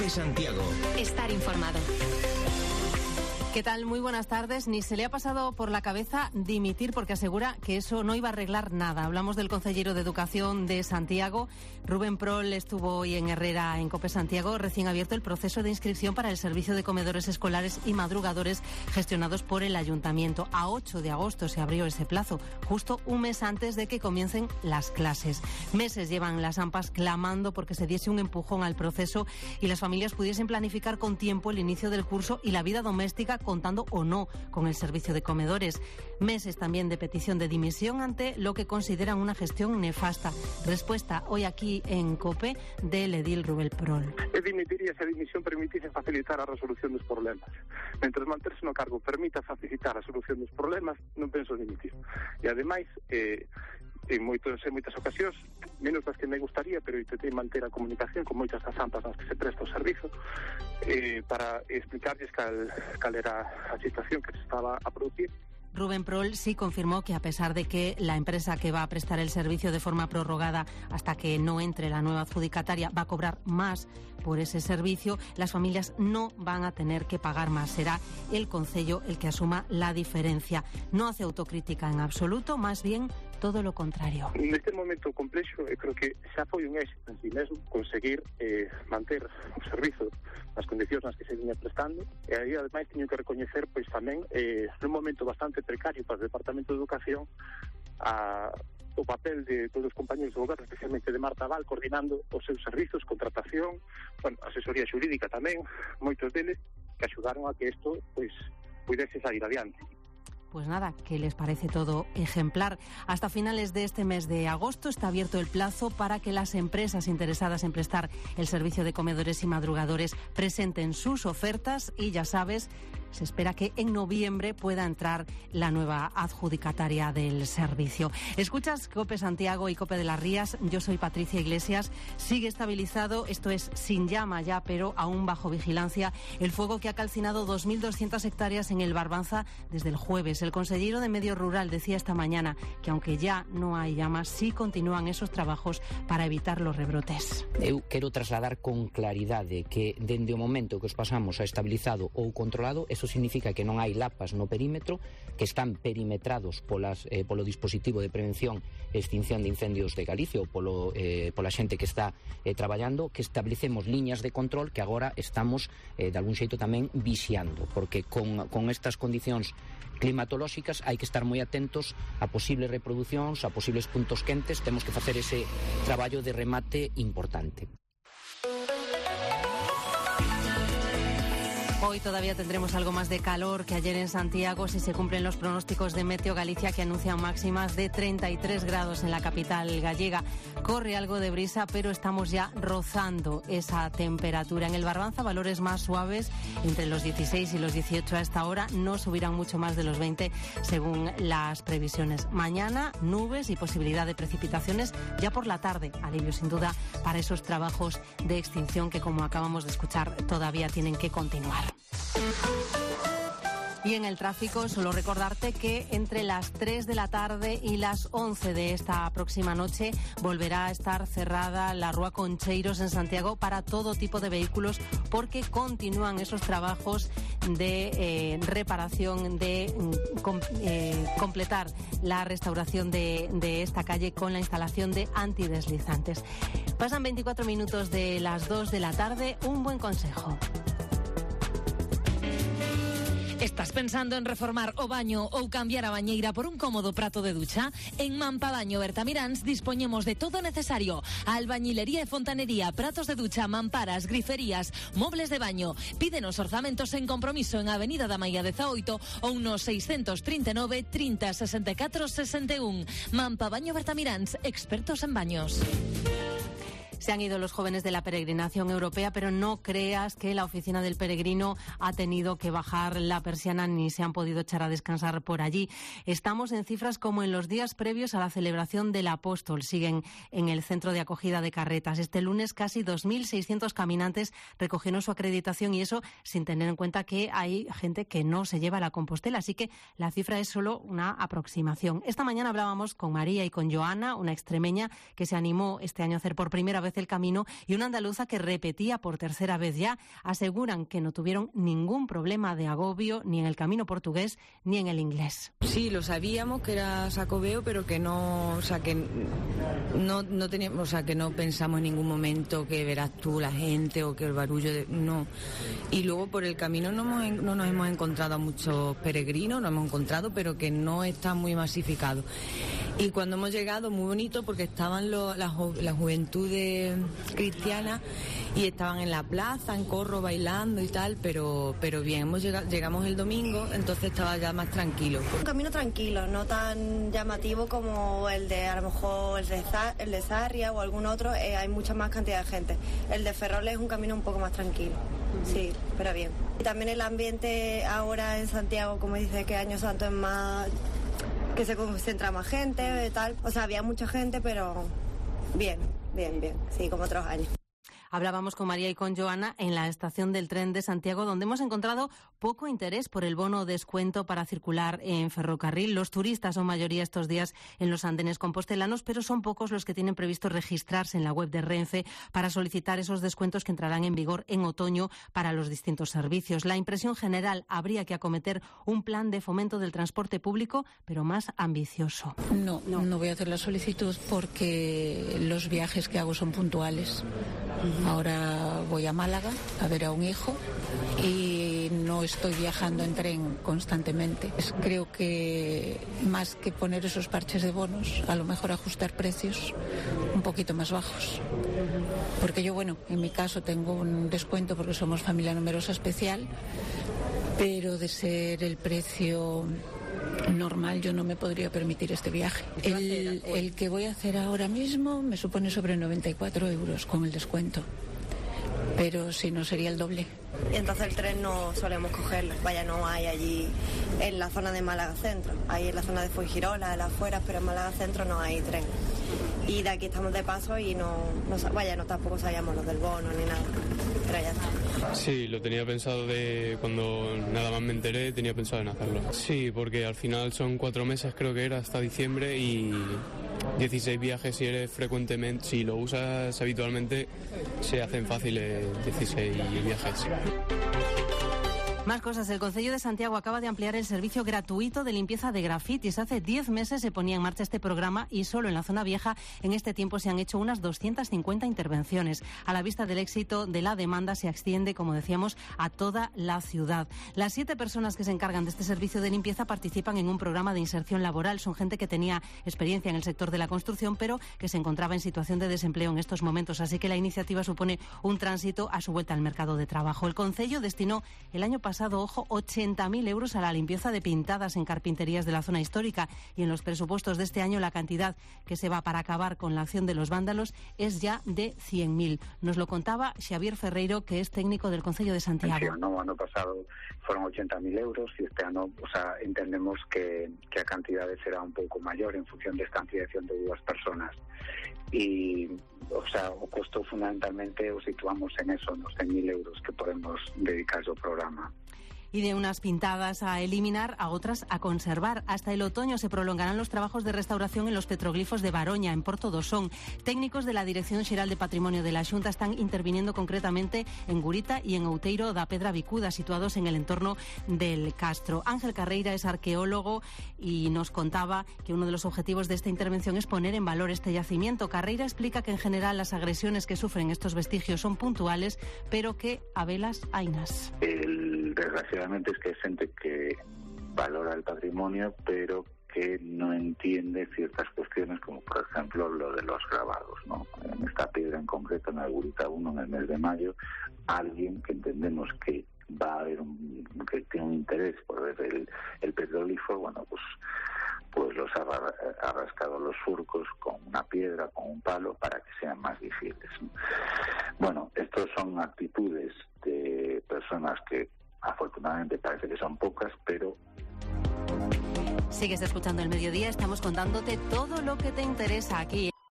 Santiago. Estar informado. ¿Qué tal? Muy buenas tardes. Ni se le ha pasado por la cabeza dimitir porque asegura que eso no iba a arreglar nada. Hablamos del consejero de Educación de Santiago. Rubén Prol estuvo hoy en Herrera, en COPE Santiago, recién abierto el proceso de inscripción para el servicio de comedores escolares y madrugadores gestionados por el Ayuntamiento. A 8 de agosto se abrió ese plazo, justo un mes antes de que comiencen las clases. Meses llevan las AMPAs clamando porque se diese un empujón al proceso y las familias pudiesen planificar con tiempo el inicio del curso y la vida doméstica, contando o no con el servicio de comedores. Meses también de petición de dimisión ante lo que consideran una gestión nefasta. Respuesta hoy aquí en COPE del edil Rubén Prol. Eu dimitiría se a dimisión permitise facilitar a resolución dos problemas. Mentre manterse no cargo permita facilitar a solución dos problemas, non penso dimitir. E ademais, en moitas ocasións, menos das que me gustaría, pero intentei manter a comunicación con moitas das AMPAs nas que se presta o servizo para explicarles cal era a situación que se estaba a producir. Rubén Prol sí confirmó que a pesar de que la empresa que va a prestar el servicio de forma prorrogada hasta que no entre la nueva adjudicataria va a cobrar más por ese servicio, las familias no van a tener que pagar más. Será el concello el que asuma la diferencia. No hace autocrítica en absoluto, más bien todo lo contrario. Neste momento complexo, creo que xa foi un éxito en si mesmo conseguir manter o servizo nas condicións nas que se viña prestando, e aí ademais teño que recoñecer pois tamén nun momento bastante precario para o Departamento de Educación o papel de todos os compañeros do goberno, especialmente de Marta Val, coordinando os seus servizos, contratación, asesoría xurídica tamén, moitos deles que axudaron a que isto pois pudese sair adiante. Pues nada, que les parece todo ejemplar. Hasta finales de este mes de agosto está abierto el plazo para que las empresas interesadas en prestar el servicio de comedores y madrugadores presenten sus ofertas y ya sabes, se espera que en noviembre pueda entrar la nueva adjudicataria del servicio. Escuchas COPE Santiago y COPE de las Rías. Yo soy Patricia Iglesias. Sigue estabilizado, esto es sin llama ya, pero aún bajo vigilancia, el fuego que ha calcinado 2.200 hectáreas en el Barbanza desde el jueves. El consejero de Medio Rural decía esta mañana que aunque ya no hay llamas, sí continúan esos trabajos para evitar los rebrotes. Eu quero trasladar con claridade que dende o momento que os pasamos a estabilizado ou controlado, eso significa que non hai lapas no perímetro, que están perimetrados polo dispositivo de prevención e extinción de incendios de Galicia ou pola xente que está traballando, que establecemos liñas de control que agora estamos de algún xeito tamén vixiando, porque con estas condicións climatolóxicas hai que estar moi atentos a posibles reproduccións, a posibles puntos quentes. Temos que facer ese traballo de remate importante. Hoy todavía tendremos algo más de calor que ayer en Santiago si se cumplen los pronósticos de Meteo Galicia, que anuncian máximas de 33 grados en la capital gallega. Corre algo de brisa, pero estamos ya rozando esa temperatura. En el Barbanza, valores más suaves, entre los 16 y los 18 a esta hora, no subirán mucho más de los 20 según las previsiones. Mañana, nubes y posibilidad de precipitaciones ya por la tarde. Alivio sin duda para esos trabajos de extinción que, como acabamos de escuchar, todavía tienen que continuar. Y en el tráfico, solo recordarte que entre las 3 de la tarde y las 11 de esta próxima noche volverá a estar cerrada la Rúa Concheiros en Santiago para todo tipo de vehículos, porque continúan esos trabajos de reparación, de completar la restauración de esta calle con la instalación de antideslizantes. Pasan 24 minutos de las 2 de la tarde. Un buen consejo. Estás pensando en reformar o baño ou cambiar a bañeira por un cómodo prato de ducha? En Mampabaño Bertamiráns dispoñemos de todo necesario: albañilería e fontanería, pratos de ducha, mamparas, griferías, mobles de baño. Pídenos orzamentos en compromiso en Avenida da Maia 18 ou no 639 30 64 61. Mampabaño Bertamiráns, expertos en baños. Se han ido los jóvenes de la peregrinación europea, pero no creas que la oficina del peregrino ha tenido que bajar la persiana ni se han podido echar a descansar por allí. Estamos en cifras como en los días previos a la celebración del Apóstol. Siguen en el centro de acogida de Carretas. Este lunes casi 2.600 caminantes recogieron su acreditación, y eso sin tener en cuenta que hay gente que no se lleva a la Compostela, así que la cifra es solo una aproximación. Esta mañana hablábamos con María y con Joana, una extremeña que se animó este año a hacer por primera vez vez el camino y una andaluza que repetía por tercera vez ya. Aseguran que no tuvieron ningún problema de agobio ni en el camino portugués ni en el inglés. Sí, lo sabíamos que era Xacobeo, pero que no, o sea, que no teníamos, o sea, que no pensamos en ningún momento que verás tú la gente o que el barullo no. Y luego por el camino no nos hemos encontrado a muchos peregrinos, no hemos encontrado, pero que no está muy masificado. Y cuando hemos llegado, muy bonito, porque estaban la juventud cristiana y estaban en la plaza, en corro, bailando y tal, pero bien, llegamos el domingo, entonces estaba ya más tranquilo. Un camino tranquilo, no tan llamativo como el de, a lo mejor, el de Sarria o algún otro, hay mucha más cantidad de gente. El de Ferrol es un camino un poco más tranquilo, sí, pero bien. Y también el ambiente ahora en Santiago, como dice que Año Santo es más, que se concentra más gente, tal, o sea, había mucha gente, pero bien, sí, como otros años. Hablábamos con María y con Joana en la estación del tren de Santiago, donde hemos encontrado poco interés por el bono descuento para circular en ferrocarril. Los turistas son mayoría estos días en los andenes compostelanos, pero son pocos los que tienen previsto registrarse en la web de Renfe para solicitar esos descuentos que entrarán en vigor en otoño para los distintos servicios. La impresión general, habría que acometer un plan de fomento del transporte público, pero más ambicioso. No voy a hacer la solicitud porque los viajes que hago son puntuales. Ahora voy a Málaga a ver a un hijo y no estoy viajando en tren constantemente. Creo que más que poner esos parches de bonos, a lo mejor ajustar precios un poquito más bajos. Porque yo, bueno, en mi caso tengo un descuento porque somos familia numerosa especial, pero de ser el precio normal yo no me podría permitir este viaje. El que voy a hacer ahora mismo me supone sobre 94 euros con el descuento, pero si no sería el doble. Y entonces el tren no solemos cogerlo, no hay allí en la zona de Málaga Centro, hay en la zona de Fuengirola, a las afueras, pero en Málaga Centro no hay tren. Y de aquí estamos de paso y no tampoco sabíamos los del bono ni nada, pero ya está. Sí, lo tenía pensado cuando nada más me enteré, tenía pensado en hacerlo. Sí, porque al final son 4 meses, creo que era, hasta diciembre, y 16 viajes si lo usas habitualmente, se hacen fáciles 16 viajes. Más cosas. El Concello de Santiago acaba de ampliar el servicio gratuito de limpieza de grafitis. Hace 10 meses se ponía en marcha este programa y solo en la zona vieja en este tiempo se han hecho unas 250 intervenciones. A la vista del éxito de la demanda se extiende, como decíamos, a toda la ciudad. Las 7 personas que se encargan de este servicio de limpieza participan en un programa de inserción laboral. Son gente que tenía experiencia en el sector de la construcción, pero que se encontraba en situación de desempleo en estos momentos. Así que la iniciativa supone un tránsito a su vuelta al mercado de trabajo. El Concello destinó el año pasado, 80.000 euros a la limpieza de pintadas en carpinterías de la zona histórica, y en los presupuestos de este año la cantidad que se va para acabar con la acción de los vándalos es ya de 100.000. Nos lo contaba Xavier Ferreiro, que es técnico del Concello de Santiago. Sí, ano pasado fueron 80.000 euros y este ano, entendemos que a cantidade será un pouco maior en función de esta ampliación de 2 personas. Y, o costo fundamentalmente o situamos en eso, nos 100.000 euros que podemos dedicar ao programa. Y de unas pintadas a eliminar a otras a conservar. Hasta el otoño se prolongarán los trabajos de restauración en los petroglifos de Baroña, en Porto do Son. Técnicos de la Dirección Xeral de Patrimonio de la Xunta están interviniendo concretamente en Gurita y en Outeiro da Pedra Bicuda, situados en el entorno del Castro. Ángel Carreira es arqueólogo y nos contaba que uno de los objetivos de esta intervención es poner en valor este yacimiento. Carreira explica que en general las agresiones que sufren estos vestigios son puntuales, pero que a velas hainas. Desgraciadamente es que hay gente que valora el patrimonio, pero que no entiende ciertas cuestiones, como por ejemplo lo de los grabados, ¿no? En esta piedra en concreto, en el Gurita 1, en el mes de mayo, alguien que entendemos que va a haber que tiene un interés por ver el petroglifo, pues los ha rascado los surcos con una piedra, con un palo, para que sean más visibles, ¿no? Bueno, estos son actitudes de personas que afortunadamente parece que son pocas, pero... Sigues escuchando El Mediodía, estamos contándote todo lo que te interesa aquí.